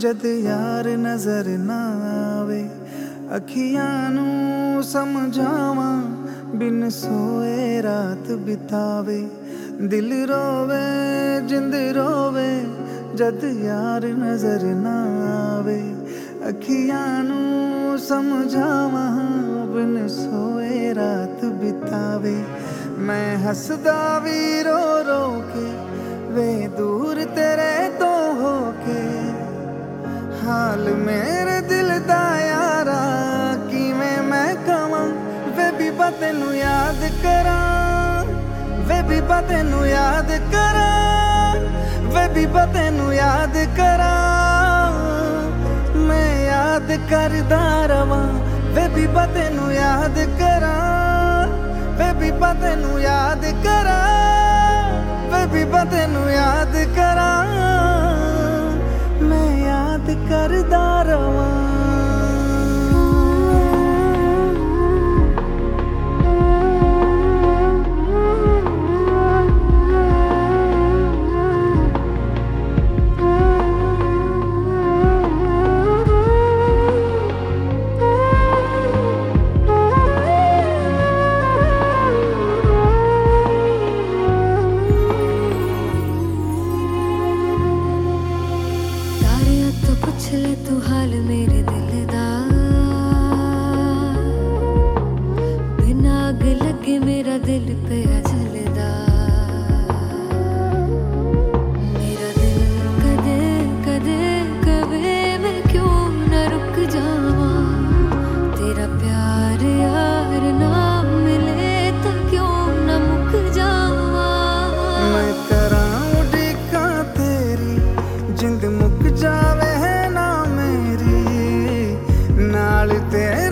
जद यार नजर ना आवे, अखियां नू समझावा बिन सोए रात बितावे। दिल रोवे जिंद रोवे जद यार नजर ना आवे, अखियां नू समझावा बिन सोए रात बितावे। मैं हसदा भी रो रो के वे दूर तेरे तो होके, हाल मेरे दिल दा यारा किवें मैं कवां। वे बीबा तेनू याद करां, वे बीबा तेनू याद करां, वे बीबा तेनू याद करां। मैं याद करदा रवां, वे बीबा तेनू याद करां, वे बीबा तेनू याद करां, वे बीबा तेनू याद करां। मैं याद करदा रवां। पूछ ले तू हाल मेरे दिल दा, बिना आग लगे मेरा दिल पिया जलदा। मेरा दिल कदे कदे कवे मैं क्यों न रुक जावा, तेरा प्यार यार ना मिले तो क्यों न मुक जावा। मैं करां उड़ीका तेरी जिंद मुक जावे नाल तेरे